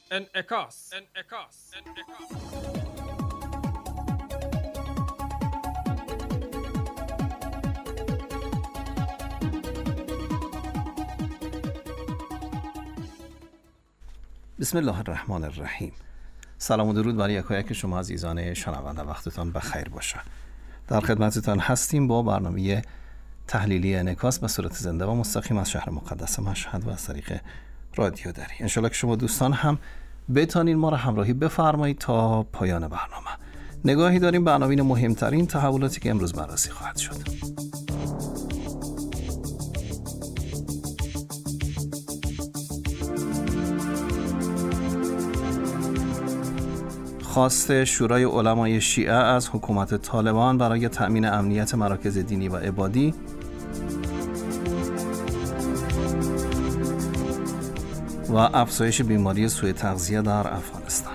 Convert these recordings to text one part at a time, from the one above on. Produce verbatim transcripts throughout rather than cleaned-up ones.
انعکاس انعکاس انعکاس بسم الله الرحمن الرحیم. سلام و درود بر یکایک شما عزیزان شنونده، وقتتان بخیر باشه. در خدمتتان هستیم با برنامه تحلیلی انعکاس به صورت زنده و مستقیم از شهر مقدس مشهد و از طریق رادیو دری. انشالله که شما دوستان هم بتانین ما را همراهی بفرمایید تا پایان برنامه. نگاهی داریم به عناوین مهمترین تحولاتی که امروز بررسی خواهد شد. خواست شورای علمای شیعه از حکومت طالبان برای تأمین امنیت مراکز دینی و عبادی، و افزایش بیماری سوء تغذیه در افغانستان.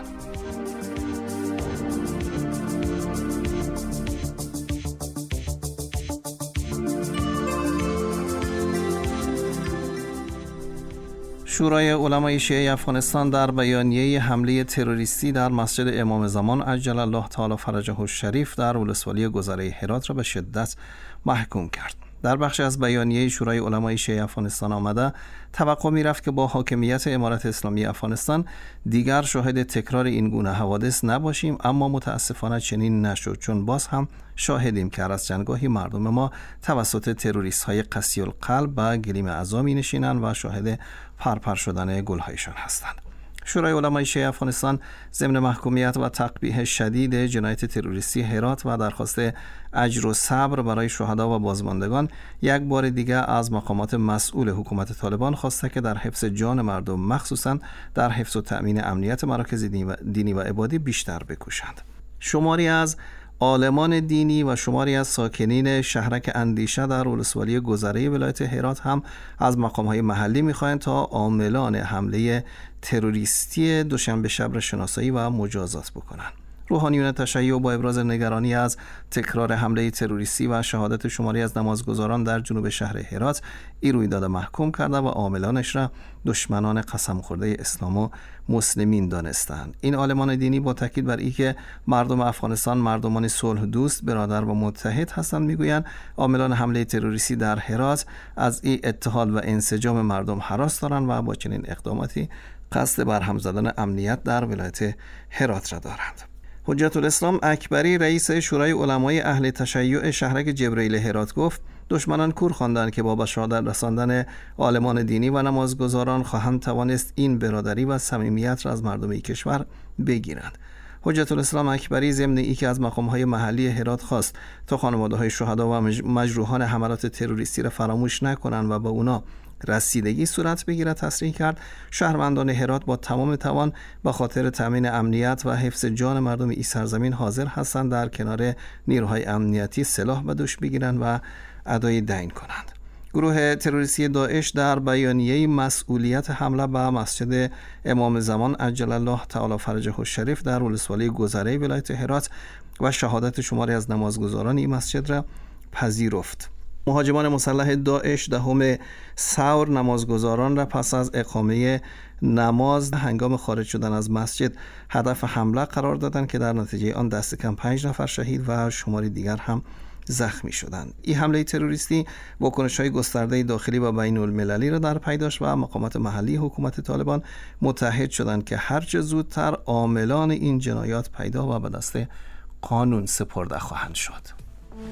شورای علمای شیعه افغانستان در بیانیه حمله تروریستی در مسجد امام زمان عجل الله تعالی فرجه الشریف در ولسوالی گذره هرات را به شدت محکوم کرد. در بخش از بیانیه شورای علمای شیعه افغانستان آمده توقع می رفت که با حاکمیت امارت اسلامی افغانستان دیگر شاهد تکرار این گونه حوادث نباشیم، اما متاسفانه چنین نشد، چون باز هم شاهدیم که از جنگاهی مردم ما توسط تروریست های قسی القلب به گلیم اعضا می نشینند و شاهد پرپر شدن گلهایشان هستند. شورای علمای شیعه افغانستان ضمن محکومیت و تقبیح شدید جنایت تروریستی هرات و درخواست اجر و صبر برای شهدا و بازماندگان یک بار دیگر از مقامات مسئول حکومت طالبان خواسته که در حفظ جان مردم، مخصوصا در حفظ و تأمین امنیت مراکز دینی و عبادی بیشتر بکوشند. شماری از عالمان دینی و شماری از ساکنین شهرک اندیشه در ولسوالی گذره ولایت هرات هم از مقام‌های محلی می‌خواهند تا عاملان حمله تروریستی دوشنبه شب را شناسایی و مجازات بکنند. روحانیون تشیع با ابراز نگرانی از تکرار حمله تروریستی و شهادت شماری از نمازگزاران در جنوب شهر هرات این رویداد محکوم کرده و عاملانش را دشمنان قسم خورده اسلام و مسلمین دانستند. این عالمان دینی با تاکید بر اینکه مردم افغانستان مردمان صلح دوست، برادر و متحد هستند میگویند عاملان حمله تروریستی در هرات از این اتحاد و انسجام مردم هراس دارند و با چنین اقداماتی قصد برهم زدن امنیت در ولایت هرات را دارند. حجت الاسلام اکبری رئیس شورای علمای اهل تشیع شهرک جبرئیل هرات گفت دشمنان کور خواندند که با به شهادت رساندن عالمان دینی و نمازگزاران خواهند توانست این برادری و صمیمیت را از مردم این کشور بگیرند. حجت الاسلام اکبری ضمن ای که از مقام‌های محلی هرات خواست تا خانواده‌های شهدا و مجروحان حملات تروریستی را فراموش نکنند و با اونا رسیدگی صورت بگیرد، تصریح کرد شهروندان هرات با تمام توان به خاطر تامین امنیت و حفظ جان مردم این سرزمین حاضر هستند در کنار نیروهای امنیتی سلاح به دوش بگیرند و ادای دین کنند. گروه تروریستی داعش در بیانیه مسئولیت حمله به مسجد امام زمان عجل الله تعالی فرجه الشریف در ولسوالی گذره ولایت هرات و شهادت شماری از نمازگزاران این مسجد را پذیرفت. مهاجمان مسلح داعش دهم ثور نمازگزاران را پس از اقامه نماز هنگام خارج شدن از مسجد هدف حمله قرار دادند که در نتیجه آن دست کم پنج نفر شهید و شماری دیگر هم زخمی شدند. این حمله تروریستی واکنش‌های گسترده داخلی و بین المللی را در پی داشت و مقامات محلی حکومت طالبان متحد شدند که هرچه زودتر عاملان این جنایات پیدا و به دست قانون سپرده خواهند شد.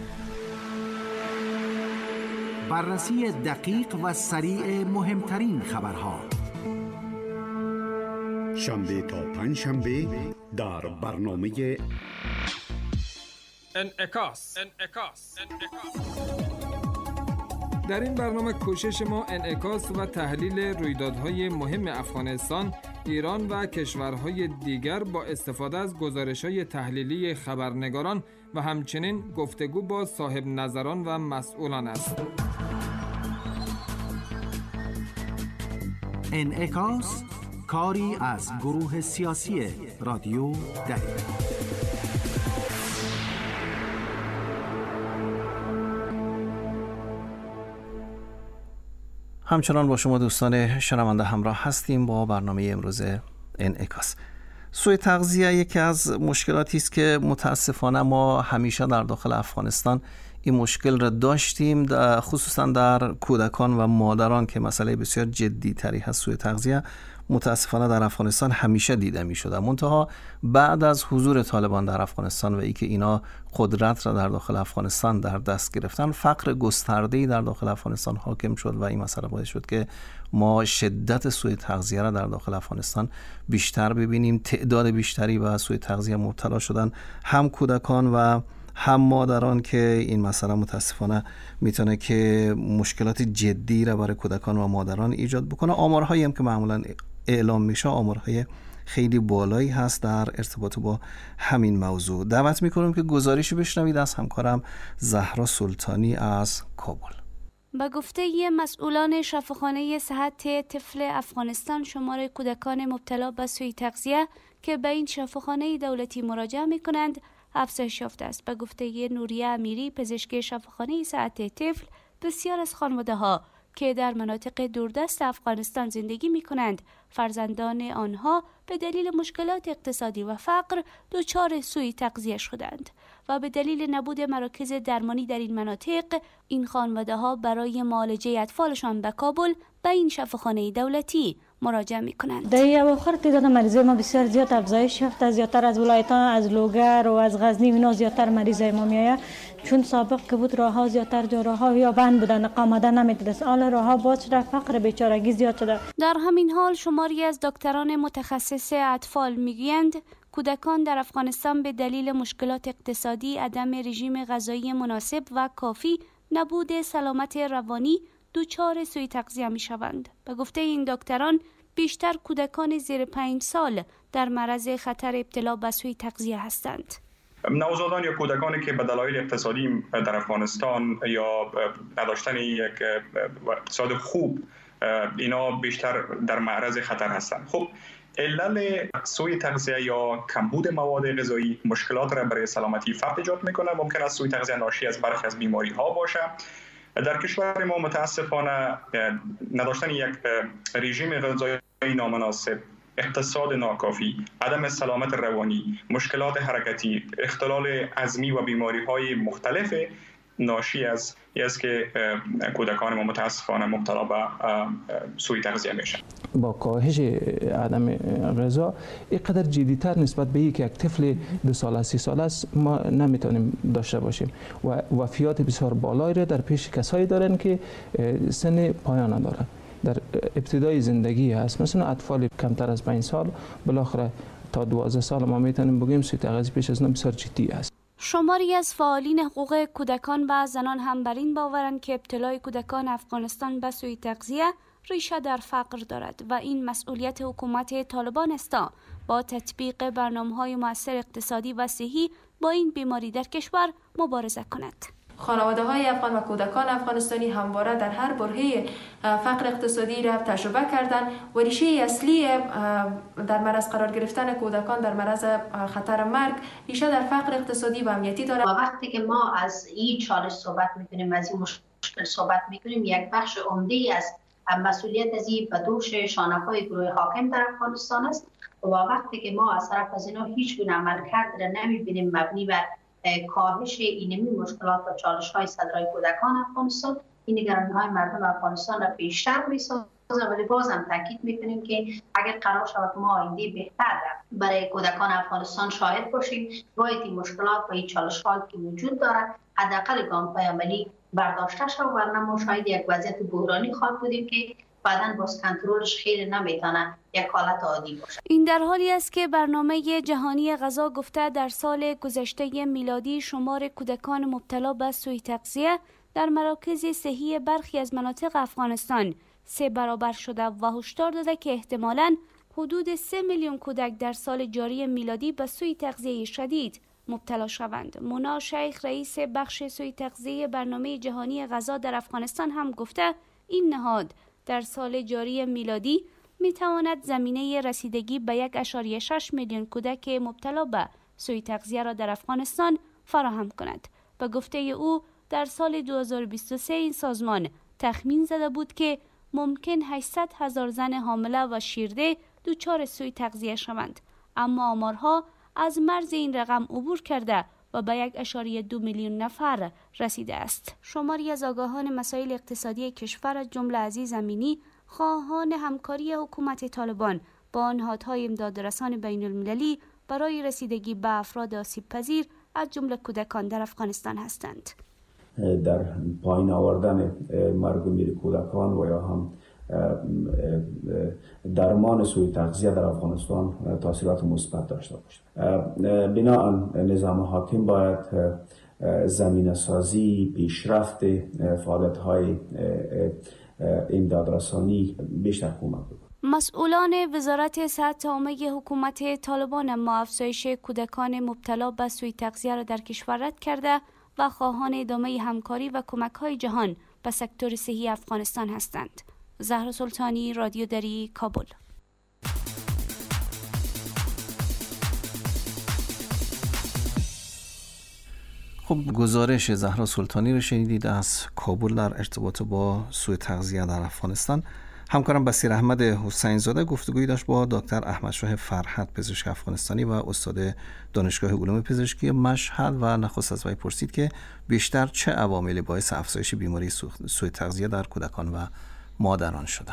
بررسی دقیق و سریع مهمترین خبرها شنبه تا پنج شنبه در برنامه انعکاس انعکاس انعکاس. در این برنامه کوشش ما انعکاس و تحلیل رویدادهای مهم افغانستان، ایران و کشورهای دیگر با استفاده از گزارش‌های تحلیلی خبرنگاران و همچنین گفتگو با صاحب نظران و مسئولان است. انعکاس کاری از گروه سیاسی رادیو دری. همچنان با شما دوستان شنونده همراه هستیم با برنامه امروز انعکاس. سوء تغذیه یکی از مشکلاتی است که متاسفانه ما همیشه در داخل افغانستان این مشکل را داشتیم، خصوصا در کودکان و مادران که مسئله بسیار جدی تری هست. سوء تغذیه متاسفانه در افغانستان همیشه دیده می شده، منتها بعد از حضور طالبان در افغانستان و ای که اینا قدرت را در داخل افغانستان در دست گرفتن، فقر گسترده‌ای در داخل افغانستان حاکم شد و این مسئله باعث شد که ما شدت سوء تغذیه را در داخل افغانستان بیشتر ببینیم. تعداد بیشتری به سوء تغذیه مبتلا شدن، هم کودکان و هم مادران، که این مسئله متاسفانه میتونه که مشکلات جدی را برای کودکان و مادران ایجاد بکنه. آمارهایی هم که معمولا اعلام میشه آمارهای خیلی بالایی هست در ارتباط با همین موضوع. دعوت میکنم که گزارشی بشنوید از همکارم زهرا سلطانی از کابل. به گفته مسئولان شفاخانه صحت طفل افغانستان، شمار کودکان مبتلا به سوء تغذیه که به این شفاخانه دولتی مراجعه میکنند افزایش یافته است. به گفته نوریه امیری، پزشک شفاخانه صحت طفل، بسیار از خانواده‌ها که در مناطق دوردست افغانستان زندگی می‌کنند، فرزندان آنها به دلیل مشکلات اقتصادی و فقر دچار سوء تغذیه شدند و به دلیل نبود مراکز درمانی در این مناطق، این خانواده‌ها برای معالجه اطفالشان به کابل به این شفاخانه دولتی مراجعه می‌کنند. در این اواخر تعداد مریضای ما بسیار زیاد افزایش یافته، زیادتر از ولایت‌ها، از لوگر و از غزنی اینا زیادتر مریضای ما میآید، چون سابق که بود راه‌ها زیادتر جو راه‌ها یا بند بودن، آمده نمی‌دید. حال راه‌ها باز شده، فقر بیچارگی زیاد شده. در همین حال شماری از دکتران متخصص اطفال میگویند کودکان در افغانستان به دلیل مشکلات اقتصادی، عدم رژیم غذایی مناسب و کافی، نبود سلامت روانی دچار سوء تغذیه می شوند. به گفته این دکتران، بیشتر کودکان زیر پنج سال در معرض خطر ابتلا به سوء تغذیه هستند. نوزادان یا کودکانی که به دلایل اقتصادی در افغانستان یا نداشتن یک اقتصاد خوب، اینا بیشتر در معرض خطر هستند. خب علل سوء تغذیه یا کمبود مواد غذایی مشکلات را برای سلامتی فرد ایجاد میکنه. ممکن است سوء تغذیه ناشی از برخی از بیماری ها باشه. در کشور ما متاسفانه نداشتن یک رژیم غذایی نامناسب، اقتصاد ناکافی، عدم سلامت روانی، مشکلات حرکتی، اختلال عظمی و بیماری‌های مختلف ناشی از است که کودکان ما متاسفانه مبتلا به سوء تغذیه میشن. با کاهش عدم غذا اینقدر جدی‌تر نسبت به یک یک طفل دو ساله سی ساله است ما نمیتونیم داشته باشیم و وفیات بسیار بالایی را در پیش کسایی دارن که سن پایان دارن، در ابتدای زندگی هست. مثلا اطفال کمتر از پنج سال بالاخره تا دوازده سال ما میتونیم بگیم سوء تغذیه پیش از اینا بسیار جدی است. شماری از فعالین حقوق کودکان و زنان هم بر این باورند که ابتلای کودکان افغانستان به سوء تغذیه ریشه در فقر دارد و این مسئولیت حکومت طالبان است با تطبیق برنامه‌های مؤثر اقتصادی و صحی با این بیماری در کشور مبارزه کند. خانواده‌های افغان و کودکان افغانستانی همواره در هر برهه فقر اقتصادی را تجربه کردند و ریشه اصلی در معرض قرار گرفتن کودکان در معرض خطر مرگ ریشه در فقر اقتصادی و امنیتی دارد. و وقتی که ما از این چالش صحبت می‌کنیم، از این مشکل صحبت می‌کنیم، یک بخش عمده از مسئولیت از این به دوش شانه‌های گروه حاکم در افغانستان است و وقتی که ما از طرف از اینا هیچ گونه عملکرد را نمی‌بینیم مبنی بر کاهش اینمی مشکلات و چالش‌های صدرای کودکان افغانستان، این نگرانی‌های مردم افغانستان را بیشتر می‌سازد. ولی بازم تاکید می‌کنیم که اگر قرار شود ما آینده بهتر برای کودکان افغانستان شاهد باشیم، باید این مشکلات و این چالش‌هایی که وجود دارد حداقل گام‌های عملی برداشته شود، ورنه ما شاید یک وضعیت بحرانی خواهد بودیم که بعداً باز کنترلش خیلی نمیتونه یک حالت عادی باشه. این در حالی است که برنامه جهانی غذا گفته در سال گذشته میلادی شمار کودکان مبتلا به سوء تغذیه در مراکز صحی برخی از مناطق افغانستان سه برابر شده و هشدار داده که احتمالاً حدود سه میلیون کودک در سال جاری میلادی به سوء تغذیه شدید مبتلا شوند. مونا شیخ رئیس بخش سوء تغذیه برنامه جهانی غذا در افغانستان هم گفته این نهاد در سال جاری میلادی می تواند زمینه رسیدگی به یک ممیز شش میلیون کودک مبتلا به سوء تغذیه را در افغانستان فراهم کند. به گفته او در سال دو هزار و بیست و سه این سازمان تخمین زده بود که ممکن هشتصد هزار زن حامله و شیرده دچار سوء تغذیه شوند، اما آمارها از مرز این رقم عبور کرده و به یک اشاره دو میلیون نفر رسیده است. شماری از آگاهان مسائل اقتصادی کشور از جمله عزیز امینی خواهان همکاری حکومت طالبان با نهادهای امدادرسان بین المللی برای رسیدگی به افراد آسیب پذیر از جمله کودکان در افغانستان هستند. در پایین آوردن مرگ و میر کودکان و یا هم درمان سوء تغذیه در افغانستان تاثیرات مثبت داشته باشد. بنااً نظام حاکم باید زمینه سازی، پیشرفت فعالیت‌های امدادرسانی بیشتر کمک بکنه. مسئولان وزارت صحت عامه حکومت طالبان اما افزایش کودکان مبتلا به سوء تغذیه را در کشور رد کرده و خواهان ادامه همکاری و کمک‌های جهان به سکتور صحی افغانستان هستند. زهرا سلطانی، رادیو دری، کابل. خب گزارش زهرا سلطانی رو شنیدید از کابل در ارتباط با سوء تغذیه در افغانستان. همکارم بصیر احمد حسین زاده گفتگویی داشت با دکتر احمد شاه فرحت، پزشک افغانستانی و استاد دانشگاه علوم پزشکی مشهد و نخست از وی پرسید که بیشتر چه عواملی باعث افزایش بیماری سوء تغذیه در کودکان و مادران شده.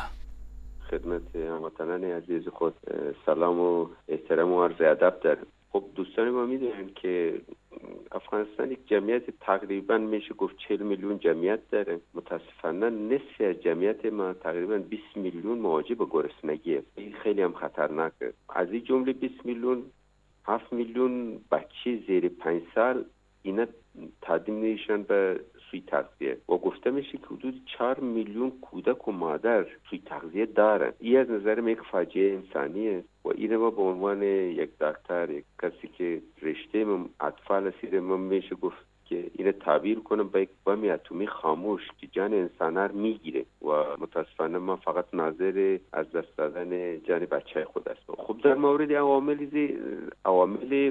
خدمت هموطنان عزیز خود سلام و احترام و عرض ادب دارم. خب دوستان ما میدونن که افغانستان یک جمعیت تقریبا میشه گفت چهل میلیون جمعیت داره. متاسفانه نصف از جمعیت ما تقریبا بیست میلیون مواجه به گرسنگی است. این خیلی هم خطرناکه. از این جمله بیست میلیون هفت میلیون بچه زیر پنج سال اینا تقدیم میشن به سوء تغذیه و گفته میشه که حدود چهار میلیون کودک و مادر سوء تغذیه دارن. این از نظر من یک فاجعه انسانی است و این ما به عنوان یک دکتر، یک کسی که رشته من اطفال هستید، من میشه گفت که اینو تعبیر کنم به یک بم اتمی خاموش که جان انسان رو میگیره و متاسفانه ما فقط ناظر از دست دادن جان بچه خود است. خب در مورد عوامل عوامل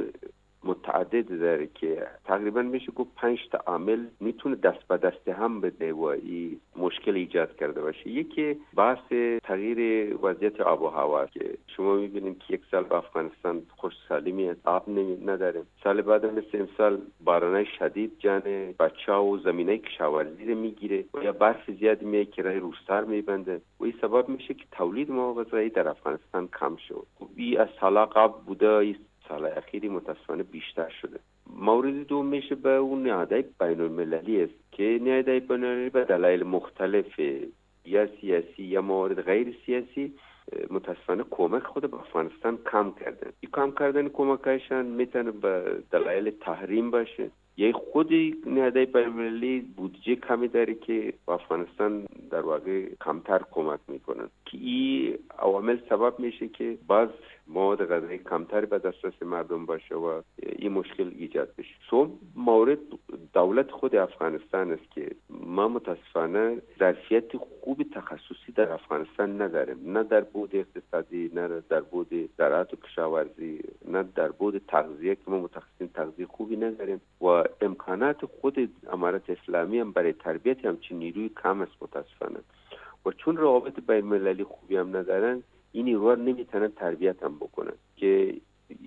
متعدد داره که تقریبا میشه گفت پنج تا عامل میتونه دست به دست هم بده و این مشکل ایجاد کرده باشه. یکی بحث تغییر وضعیت آب و هوا که شما میبینیم که یک سال به افغانستان خوش سالیمی آب نداره، سال بعد مثل امسال بارانای شدید جان بچه‌ها و زمینه کشاورزی رو میگیره و یا برف زیاد میاد که راه روستر میبنده و این سبب میشه که تولید مواد غذایی در افغانستان کم شد. این از سال قبل بوده، سال اخیری متاسفانه بیشتر شده. مورد دوم میشه به اون نهادهای بین المللی است که نهادهای بین المللی به دلایل مختلف یا سیاسی یا موارد غیر سیاسی متاسفانه کمک خود به افغانستان کم کردن. این کم کردن کمکایشان میتونه به دلایل تحریم باشه یا خود نهادهای بین المللی بودجه کمی داره که به افغانستان در واقع کمتر کمک میکنن که این عوامل سبب میشه که باز مواد غذایی کمتر به دسترس مردم باشه و این مشکل ایجاد بشه. سوم مورد دولت خود افغانستان است که ما متاسفانه ظرفیت خوب تخصصی در افغانستان نداریم، نه در بود اقتصادی، نه در بود زراعت و کشاورزی، نه در بود تغذیه که ما متخصصین تغذیه خوبی نداریم و امکانات خود امارت اسلامی هم برای تربیت همچین نیروی کم است متاسفانه و چون روابط بین المللی خوبی هم ندارن این نیروها نمیتونن تربیت هم بکنن که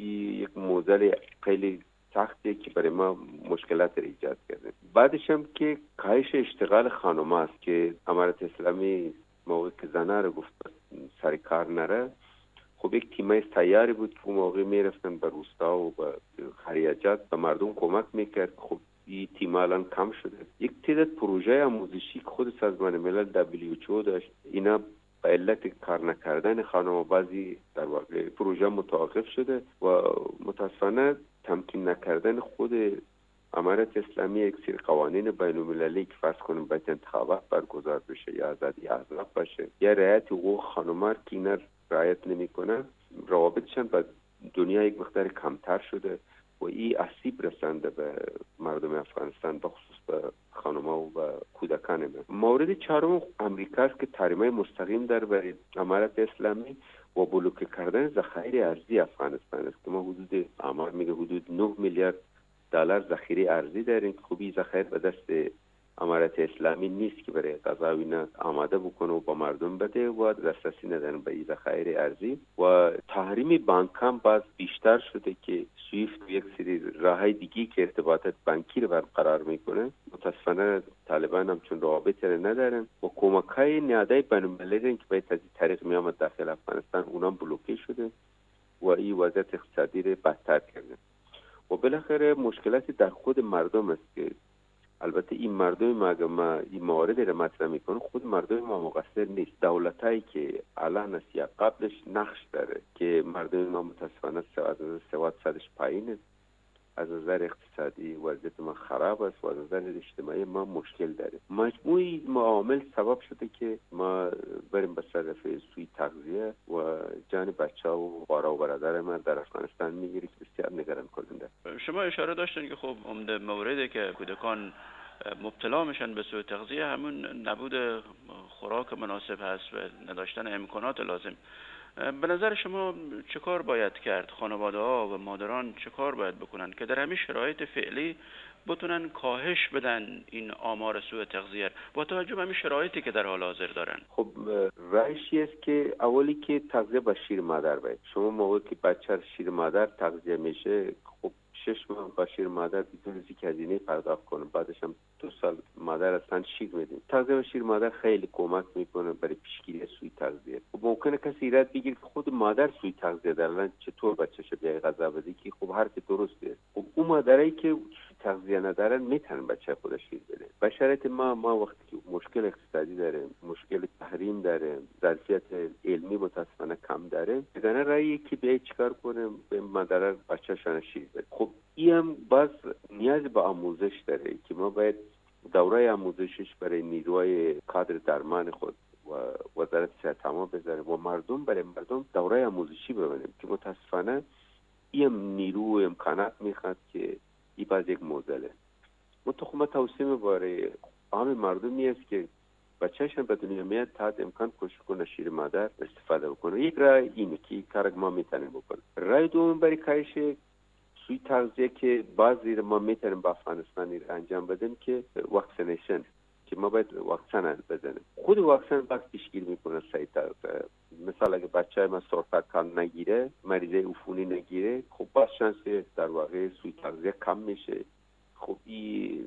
یک موضوع خیلی سختیه که برای ما مشکلات رو ایجاد کرده. بعدش هم که کاهش اشتغال خانم است که امارت اسلامی موقع که زنه رو گفت سر کار نره، خب یک تیمای سیاری بود که اون موقع میرفتن به روستا و به خریجات به مردم کمک میکرد. خب این تیم الان کم شده. یک تعداد پروژه آموزشی که خود سازمان ملل دبلیو اچ او داشت، اینا به علت کار نکردن خانم بعضی در واقع پروژه متوقف شده و متاسفانه تمکین نکردن خود امارت اسلامی یک سری قوانین بین المللی که فرض کنیم باید انتخابات برگزار بشه یا آزادی احزاب باشه یا رعایت حقوق خانم‌ها که اینا رعایت نمی‌کنن، روابطشان با دنیا یک مقدار کمتر شده و این آسیب رسانده به مردم افغانستان به خصوص به خانم‌ها و به کودکان ما. مورد چهارم امریکا است که تحریم‌های مستقیم در بر امارت اسلامی و بلوکه کردن ذخایر ارزی افغانستان است که ما حدود آمار میگه حدود نه میلیارد دلار ذخیره ارزی داریم که خوبی ذخایر به دست امارت اسلامی نیست که برای غذا و اینا آماده بکنه و با مردم بده و دسترسی ندارن به این ذخایر ارزی. و تحریم بانک هم باز بیشتر شده که سویفت و یک سری راههای دیگی که ارتباطات بانکی رو برقرار میکنه. متاسفانه طالبان هم چون روابط ندارن و کمک‌های نهادهای بین‌المللی که باید از این طریق میامد داخل افغانستان اونم بلوکه شده و این وضعیت اقتصادی رو بدتر کرده. و بالاخره مشکلاتی در خود مردم است که البته این مردم ما اگه ما این موارد رو مطرح میکنه، خود مردم ما مقصر نیست. دولتایی که الان است یا قبلش نقش داره که مردم ما متاسفانه سواد صدش پایینه، از نظر اقتصادی وضعیت ما خراب است و از نظر اجتماعی ما مشکل داره. مجموعی معامل سبب شده که ما بریم به صرف سوی تغذیه و جان بچه و خواهر و برادر ما در افغانستان میگیره که بسیار نگران کننده. شما اشاره داشتین که خب عمده موردی که کودکان مبتلا میشن به سوء تغذیه همون نبود خوراک مناسب هست و نداشتن امکانات لازم. به نظر شما چه کار باید کرد؟ خانواده ها و مادران چه کار باید بکنن که در همین شرایط فعلی بتونن کاهش بدن این آمار سوء تغذیه با توجه به همین شرایطی که در حال حاضر دارن؟ خب رایشی است که اولی که تغذیه با شیر مادر باید. شما موقعی که بچه شیر مادر تغذیه میشه، خب شش ماه با شیر مادر بدون اینکه هزینه پرداخت کنه، بعدش هم دو سال مادر اصلا شیر میدیم. تغذیه با شیر مادر خیلی کمک میکنه برای پیشگیری سوء تغذیه. خب ممکنه کسی ایراد بگیره که خود مادر سوء تغذیه داره، چطور بچه‌ش بیای غذا بده؟ که خب حرف درسته. خب اون مادرایی که تغذیه ندارن میتونن بچه خودش شیر بده. به شرایط ما ما وقتی که مشکل اقتصادی داره، مشکل تحریم داره، ظرفیت علمی متاسفانه کم داره، دیگه رأیی که بیای چیکار کنه به مادر بچه‌شان شیر بده. خب این هم باز نیاز به آموزش داره که ما باید دوره آموزشش برای نیروهای کادر درمان خود و وزارت صحت عامه بذاریم و مردم برای مردم دوره آموزشی ببینیم که متاسفانه این نیرو و امکانات میخواد که این باز یک معضله. متخمه توصیه برای عام مردمی است که بچه‌شان به دنیا میاد تا امکان کوشش کنه شیر مادر استفاده بکنه. یک راه اینه که کار ما میتونیم بکنیم. راه دوم برای کاهش سوی تغذیه که بعضی ما میتونیم با افغانستانی انجام بدیم که واکسینیشن، که ما باید واکسن بزنیم. خود واکسن باز پیشگیری میکنه سعی تغذیه. مثلا اگه بچه ما سرطان نگیره، مریضه عفونی نگیره، خب باز شانس در واقع سوی تغذیه کم میشه. خب این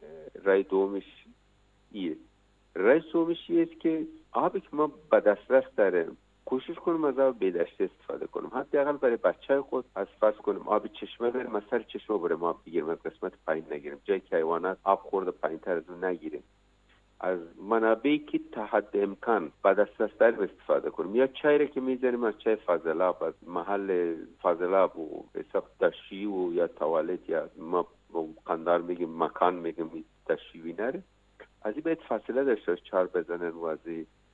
رای دومش ایه. رای سومش است که آبی که ما به دسترس داریم کوشش کنیم از آب بیداشته استفاده کنیم. حداقل برای بچه خود از فرض کنیم آب چشمه بریم، از سر چشمه بریم آب بگیریم، از قسمت پایین نگیریم، جایی که حیوانات آب خورده پایین تر از اون نگیریم. از منابعی که تا حد امکان به دسترس داریم استفاده کنیم. یا چای را که میزنیم از چای فاضلاب، از محل فاضلاب و حساب دشتی و یا توالت یا ما قندار میگیم مکان میگیم دشتی نره، از این باید فاصله داشته چهار بزنن و از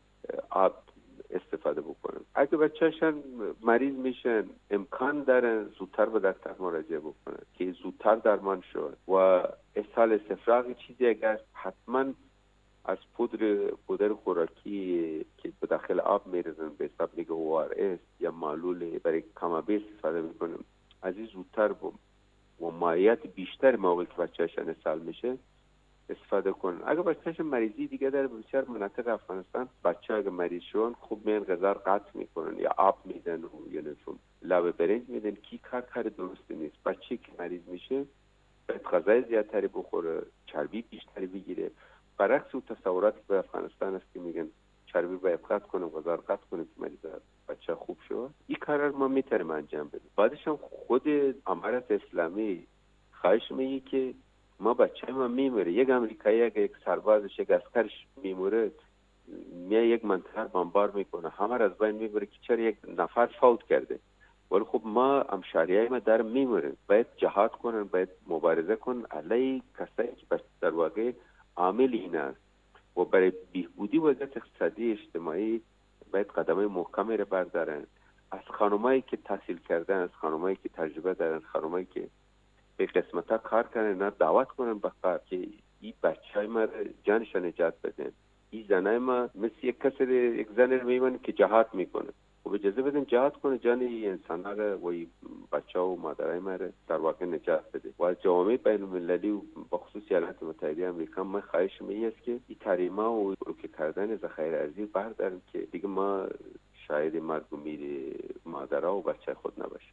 آب استفاده بکنن. اگه بچه‌شان مریض میشن امکان داره زودتر به دکتر مراجعه بکنن که زودتر درمان شود. و اسهال استفراغ چیزی اگر حتما از پودر پودر خوراکی که به داخل آب میرزن به حساب میگه او آر اس یا معلول برای کمابه استفاده میکنن، از این زودتر و مایعات بیشتر موقعی که بچه‌شان اسهال میشه استفاده کنن. اگه بچه‌ش مریضی دیگه داره، بسیار مناطق افغانستان بچه اگه مریض شون خوب میان غذا قطع میکنن یا آب میدن و یا نشون لبه برنج میدن که کار کار درستی نیست. بچه که مریض میشه باید غذای زیادتری بخوره، چربی بیشتری بگیره. برعکس اون تصورات که به افغانستان است که میگن چربی باید قطع کنه، غذا قطع کنه که مریض بچه خوب شود. این کار ما میتونیم انجام بدیم. بعدش هم خود امارت اسلامی خواهش میگه که ما بچه ما میموره، یک امریکایی اگه یک سربازش یک عسکرش میموره میاد یک منطقه بمبار میکنه، همه را از بین میبره که چرا یک نفر فوت کرده. ولی خب ما همشهریای ما در میموره. باید جهاد کنن، باید مبارزه کنن علیه کسایی که در واقع عامل این است و برای بهبودی وضعیت اقتصادی اجتماعی باید قدمای محکمی را بردارن. از خانمایی که تحصیل کردن، از خانمایی که تجربه دارن، خانمایی که به قسمت ها کار کنن، نه دعوت کنن به کار که این بچه های ما جانشان نجات بدن. این زنای ما مثل یک کسی یک زن رو میمونه که جهاد میکنه. خب اجازه بدیم جهاد کنه، جان این انسان‌ها رو و بچه‌ها و مادرای ما رو در واقع نجات بده. و جامعه بین‌المللی و بخصوص ایالات متحده آمریکا من خواهش می است که این تحریم‌ها و بلوکه کردن ذخایر ارزی بردارن که دیگه ما شاید مرگ و میر مادرها و بچه خود نباشیم.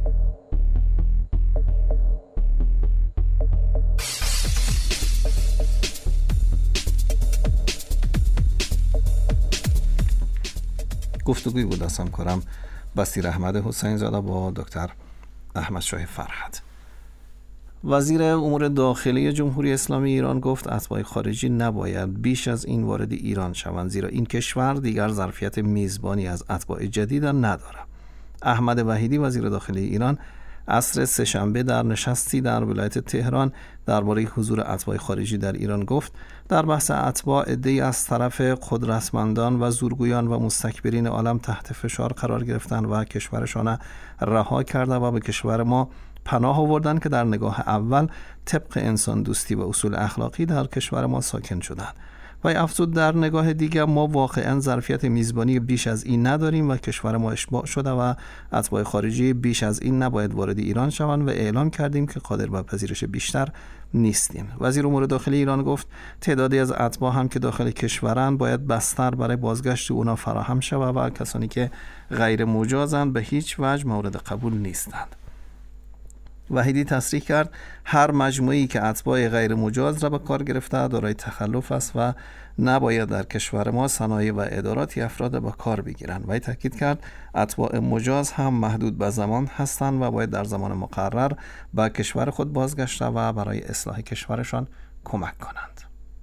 گفتگوی بود از همکارم بصیر احمد حسین زاده با دکتر احمد شاه فرهد. وزیر امور داخلی جمهوری اسلامی ایران گفت اتباع خارجی نباید بیش از این وارد ایران شوند، زیرا این کشور دیگر ظرفیت میزبانی از اتباع جدید ندارد. احمد وحیدی وزیر داخلی ایران عصر سه‌شنبه در نشستی در ولایت تهران درباره حضور اتباع خارجی در ایران گفت در بحث اتباع عده‌ای از طرف قدرتمندان و زورگویان و مستکبرین عالم تحت فشار قرار گرفتند و کشورشان رها کرده و به کشور ما پناه آوردند که در نگاه اول طبق انسان دوستی و اصول اخلاقی در کشور ما ساکن شدند. و افزود در نگاه دیگر ما واقعا ظرفیت میزبانی بیش از این نداریم و کشور ما اشباع شده و اتباع خارجی بیش از این نباید وارد ایران شوند و اعلام کردیم که قادر به پذیرش بیشتر نیستیم. وزیر امور داخلی ایران گفت تعدادی از اتباع هم که داخل کشورند باید بستر برای بازگشت اونا فراهم شود و کسانی که غیر مجازند به هیچ وجه مورد قبول نیستند. وحیدی تصریح کرد هر مجموعه‌ای که اتباع غیر مجاز را به کار گرفته دارای تخلف است و نباید در کشور ما صنایع و اداراتی افراد به کار بگیرند. وی تاکید کرد اتباع مجاز هم محدود به زمان هستند و باید در زمان مقرر به کشور خود بازگشته و برای اصلاح کشورشان کمک کنند.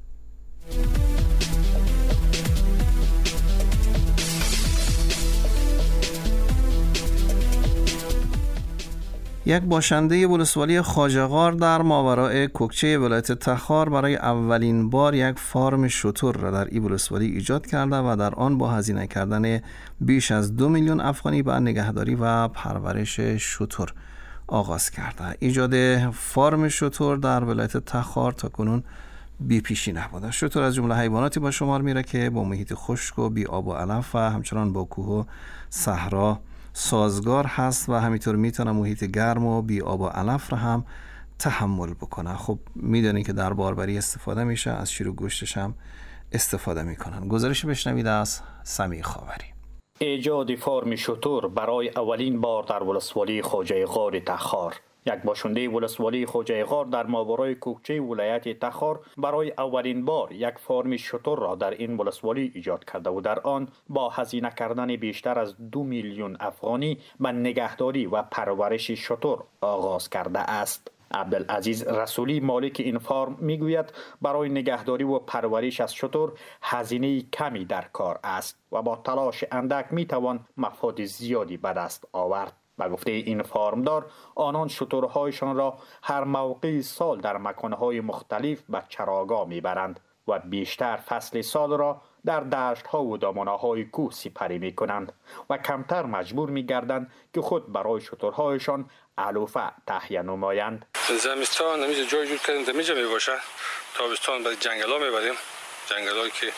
یک باشنده ولسوالی خواجه‌غار در ماوراء کوکچه ولایت تخار برای اولین بار یک فارم شتر را در این ولسوالی ایجاد کرده و در آن با هزینه کردن بیش از دو میلیون افغانی به نگهداری و پرورش شتر آغاز کرده. ایجاد فارم شتر در ولایت تخار تا کنون بی پیشی نبوده. شتر از جمله حیواناتی به شمار میره که با محیط خشک و بی آب و علف و همچنان با کوه و صحرا سازگار هست و همینطور میتونه محیط گرم و بی آب و علف را هم تحمل بکنه. خب میدونین که در باربری استفاده میشه، از شیر و گوشتش هم استفاده میکنن. گزارش بشنوید از سمیع خاوری. ایجاد فارم شتر برای اولین بار در ولسوالی خواجه‌غار تخار. یک باشنده ولسوالی خواجه‌غار در ماورای کوکچه ولایت تخار برای اولین بار یک فارم شتر را در این ولسوالی ایجاد کرده و در آن با هزینه کردن بیشتر از دو میلیون افغانی به نگهداری و پرورش شتر آغاز کرده است. عبدالعزیز رسولی مالک این فارم میگوید برای نگهداری و پرورش از شتر هزینه کمی در کار است و با تلاش اندک میتوان مفاد زیادی به دست آورد. به گفته این فارمدار آنان شترهایشان را هر موقع سال در مکانهای مختلف به چراگاه میبرند و بیشتر فصل سال را در دشت‌ها و دامنه‌های کوه سپری می‌کنند و کمتر مجبور می‌گردند که خود برای شترهایشان علوفه تهیه نمایند. زمستان نمیشه جای جور کردیم دمیجا میباشه، تابستان بعد جنگلا میبریم، جنگلایی که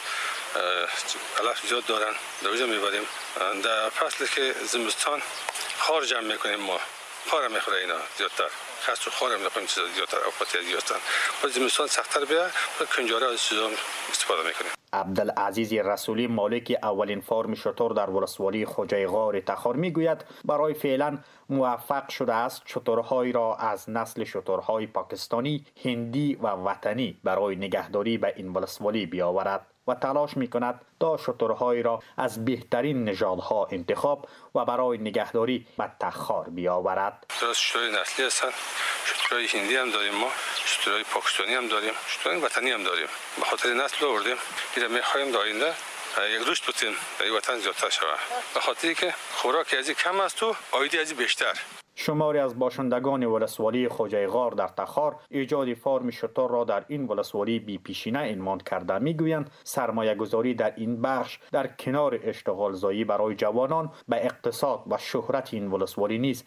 علف زیاد دارن دوجا میبریم. در فصلی که زمستان خار جمع میکنیم، ما خار میخوره اینا زیادتر، خاص خار هم نکنیم چیزا زیادتر اوقاتی زیادتر و زمستان سخت‌تر بیا و کنجاره از چیزا استفاده میکنیم. عبدالعزیز رسولی مالک اولین فارم شتر در ولسوالی خواجه‌غار تخار میگوید برای فعلا موفق شده است شترهایی را از نسل شترهای پاکستانی، هندی و وطنی برای نگهداری به این ولسوالی بیاورد و تلاش میکند تا شترهایی را از بهترین نژادها انتخاب و برای نگهداری به تخار بیاورد. شترهای نسلی هستند، شترهای هندی هم داریم، ما شترهای پاکستانی هم داریم، شترهای وطنی هم داریم. به خاطر نسل آوردیم، اینا میخوایم داینده یک روز بتیم در این وطن زیادتر شود، به خاطری که خوراک ازی کم است و عایدی ازی بیشتر. شماری از باشندگان ولسوالی خواجه‌غار در تخار ایجاد فارم شتر را در این ولسوالی بی پیشینه عنوان کرده میگویند سرمایه گذاری در این بخش در کنار اشتغال زایی برای جوانان به اقتصاد و شهرت این ولسوالی نیز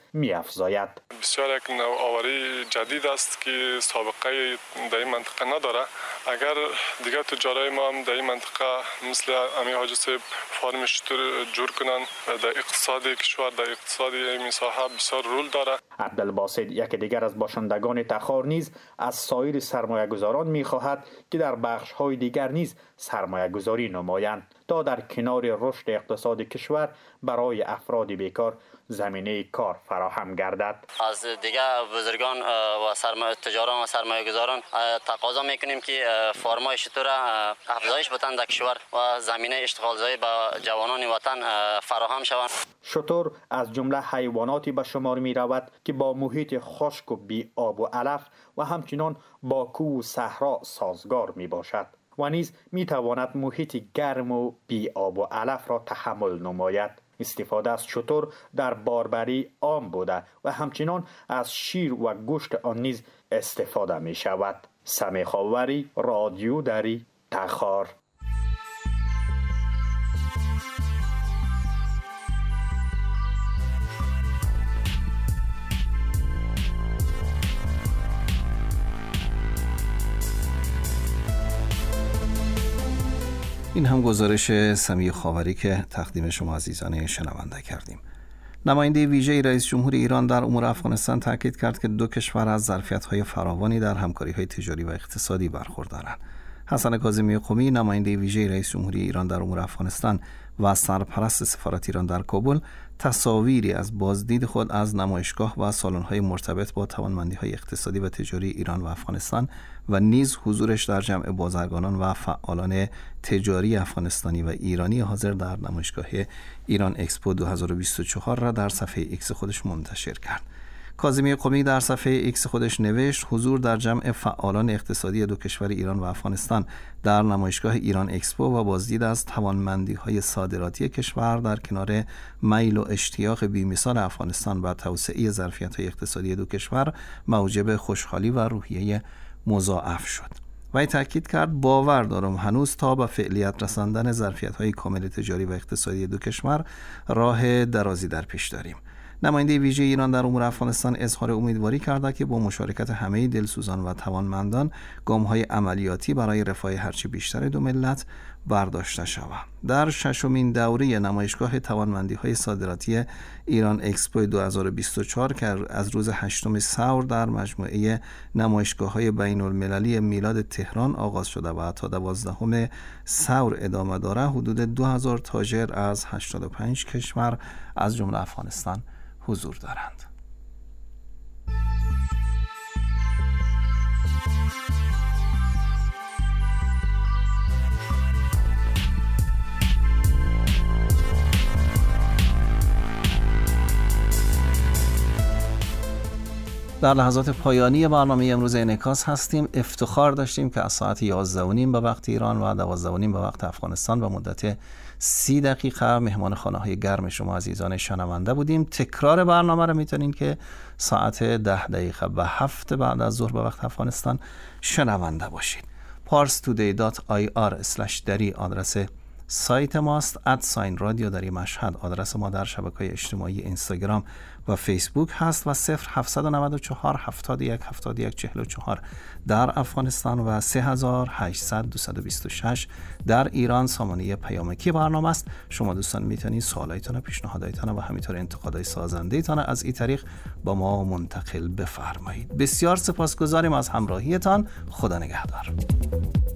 می‌افزاید. بسیار یک نوآوری جدید است که سابقه در این منطقه نداره اگر دیگه تجارای ما هم در این منطقه مثل امی حاجی صاحب فارم شتر جور کنن در اقتصاد کشور، در اقتصاد این ساحه بسیار رول داره. عبدالباسط یک دیگر از باشندگان تخار نیز از سایر سرمایه گذاران می خواهد که در بخش های دیگر نیز سرمایه گذاری نمایند تا در کنار رشد اقتصاد کشور برای افراد بیکار زمینه کار فراهم گردد. از دیگر بزرگان و سرمایه تجاران و سرمایه گذاران تقاضا میکنیم که فارمای شتر افزایش بدن در کشور و زمینه اشتغالزایی به جوانان وطن فراهم شوند. شتر از جمله حیواناتی به شمار می رود که با محیط خشک و بی آب و علف و همچنان با کوه و صحرا سازگار می باشد و نیز می تواند محیط گرم و بی آب و علف را تحمل نماید. استفاده از شتر در باربری عام بوده و همچنان از شیر و گوشت آن نیز استفاده می شود. سمیع خاوری، رادیو دری، تخار. این هم گزارش سمیع خاوری که تقدیم شما عزیزان شنونده کردیم. نماینده ویژه رئیس جمهور ایران در امور افغانستان تاکید کرد که دو کشور از ظرفیت‌های فراوانی در همکاری‌های تجاری و اقتصادی برخوردارند. حسن کاظمی قمی، نماینده ویژه رئیس جمهوری ایران در امور افغانستان و سرپرست سفارت ایران در کابل، تصاویری از بازدید خود از نمایشگاه و سالن‌های مرتبط با توانمندی‌های اقتصادی و تجاری ایران و افغانستان و نیز حضورش در جمع بازرگانان و فعالان تجاری افغانستانی و ایرانی حاضر در نمایشگاه ایران اکسپو دو هزار و بیست و چهار را در صفحه ایکس خودش منتشر کرد. کاظمی قمی در صفحه ایکس خودش نوشت: حضور در جمع فعالان اقتصادی دو کشور ایران و افغانستان در نمایشگاه ایران اکسپو و بازدید از توانمندی‌های صادراتی کشور در کنار میل و اشتیاق بی‌مثال افغانستان بر توسعه ظرفیت‌های اقتصادی دو کشور موجب خوشحالی و روحیه مضاعف شد. و تاکید کرد باور دارم هنوز تا به فعلیت رساندن ظرفیت‌های کامل تجاری و اقتصادی دو کشور راه درازی در پیش داریم. نماینده ویژه ایران در امور افغانستان اظهار امیدواری کرده که با مشارکت همه دلسوزان و توانمندان گام‌های عملیاتی برای رفاه هرچه بیشتر دو ملت برداشته شود. در ششمین دوره نمایشگاه توانمندی‌های صادراتی ایران اکسپو دو هزار و بیست و چهار که از روز هشتم سور در مجموعه نمایشگاه‌های بین‌المللی میلاد تهران آغاز شده و تا دوازدهم سور ادامه دارد، حدود دو هزار تاجر از هشتاد و پنج کشور از جمله افغانستان حضور دارند. در لحظات پایانی برنامه امروز انعکاس هستیم. افتخار داشتیم که از ساعت یازده و نیم به وقت ایران و دوازده و نیم به وقت افغانستان به مدت سی دقیقه مهمان خانه های گرم شما عزیزان شنونده بودیم. تکرار برنامه را میتونین که ساعت ده دقیقه و هفت بعد از ظهر به وقت افغانستان شنونده باشید. پارس تودی دات آی آر اسلش دری آدرس سایت ماست. ادساین رادیو دری مشهد آدرس ما در شبکه‌های اجتماعی اینستاگرام و فیسبوک هست و صفر هفتصد و نود و چهار هفتاد و یک هفتاد و یک چهل و چهار در افغانستان و سه هزار و هشتصد دویست و بیست و شش در ایران سامانه پیامکی برنامه است. شما دوستان میتونید سوالایتان، پیشنهاداتتان و همینطور انتقادهای سازنده‌تان از این طریق با ما منتقل بفرمایید. بسیار سپاسگزاریم از همراهیتان. خدا نگهدار.